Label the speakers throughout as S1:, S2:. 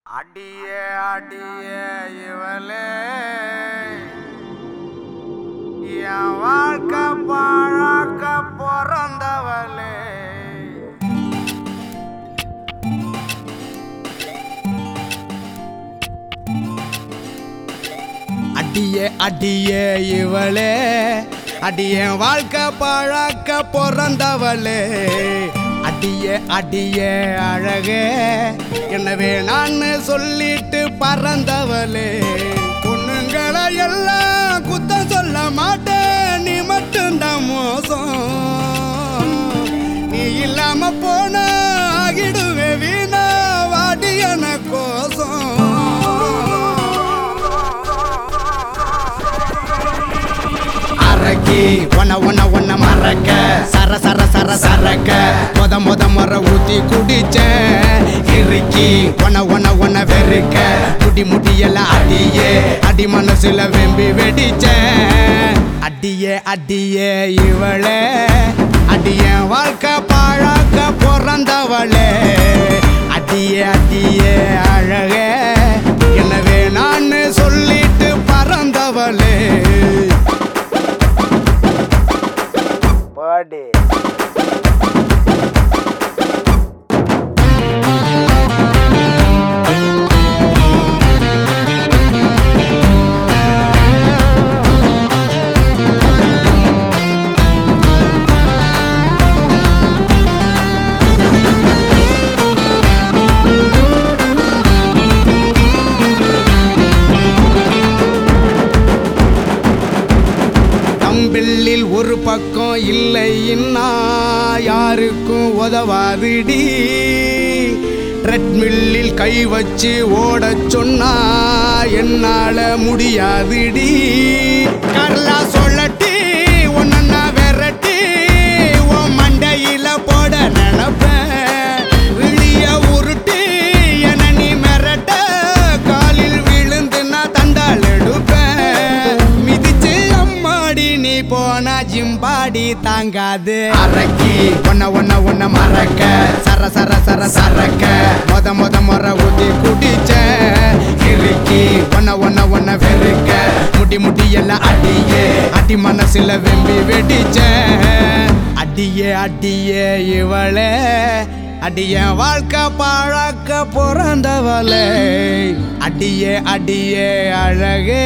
S1: அடியே அடியே இவளே என் வாழ்க்கை பாழாக்க பிறந்தவளே. அடியே அடியே இவளே அடியே வாழ்க்கை பாழாக்க பிறந்தவளே. அடியே அடியே அழகே எனவே நான் சொல்லிட்டு பறந்தவளே. பொண்ணுங்களை எல்லாம் குத்தம் சொல்ல மாட்டேன், நீ மட்டும்தான் மோசம். நீ இல்லாம போன ஆகிடுவே வீணா, வாடி என கோசம். ஒன்ன மறக்க சர சர சர சரக்க முத முறை ஊத்தி குடிச்சேன் இறுக்கி ஒன்ன வெறுக்க முடியெல்லாம் அடியே அடி மனசுல வெம்பி வெடிச்சேன். அடியே அடியே இவளே அடிய வாழ்க்கை பாழாக்க பிறந்தவளே. அடியே அடியே அழகே எனவே நான் சொல்லிட்டு பறந்தவளே. பாடி தம்பிள்ளில் ஒரு பக்கம் இல்லைன்னா யாருக்கும் உதவாதுடி. ட்ரெட்மில்லில் கை வச்சு ஓடச் சொன்னா என்னால முடியாதுடி. கரலா சொல்லட்டி ஒன்னா விரட்டி உன் மண்டையில போட நினைப்பேன். விழிய உருட்டி என நீ மிரட்ட காலில் விழுந்து நான் தண்டால் எடுப்பேன். மிதிச்சு அம்மாடி நீ போனா ஜிம்பாடி தாங்காது. அரக்கி ஒன்ன மறக்க சர சர சர சரக்க முத முறை ஊத்தி குடிச்ச இறுக்கி ஒன்ன வெறுக்க முடியெல்லாம் அடியே அடி மனசுல வெம்பி வெடிச்ச. அடியே அடியே இவளே அடிய வாழ்க்கை பாழாக்க பிறந்தவளே. அடியே அடியே அழகே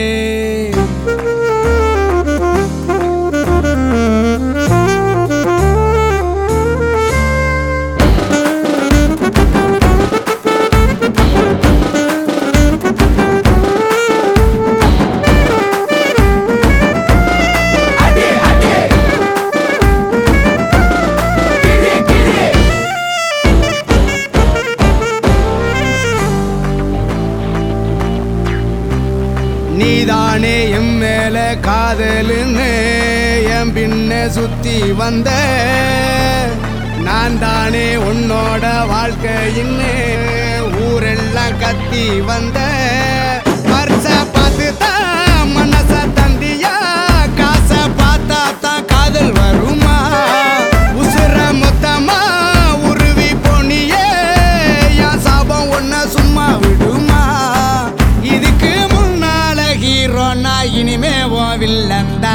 S1: நீதானே என் மேல காதலுன்னு என் பின்ன சுத்தி வந்த. நான் தானே உன்னோட வாழ்க்கையின்னு ஊரெல்லாம் கத்தி வந்த. வருஷ பார்த்து தான் மனச தந்தியா, காசை பார்த்தா தான் காதல் வருமா. உசுர மொத்தமா உருவி போனியே என் சாபம் ஒன்ன சும்மா விடுமா. இதுக்கு ஹீரோனா இனிமே ஓவில்லந்தா.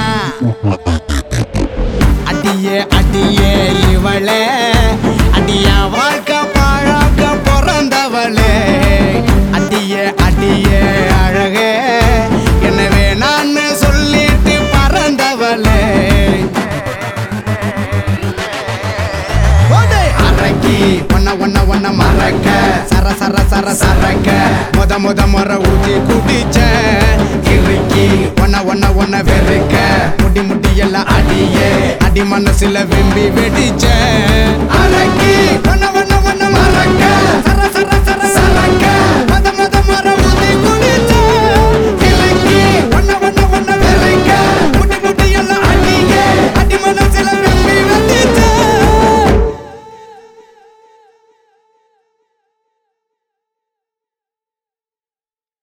S1: அடியே அடியே இவளே அடிய வாழ்க்கை பாழாக்க பிறந்தவளே. அடியே அடியே அழகே எனவே நான் சொல்லிட்டு பறந்தவளே. அரக்கி ஒன்ன மறக்க சர சர சர சரக்க முத முறை ஊத்தி குடிச்ச இறுக்கி ஒன்ன வெறுக்க முடியெல்லாம் அடியே அடி மனசுல வெம்பி வெடிச்ச. அரக்கி ஒன்ன மறக்க சர சர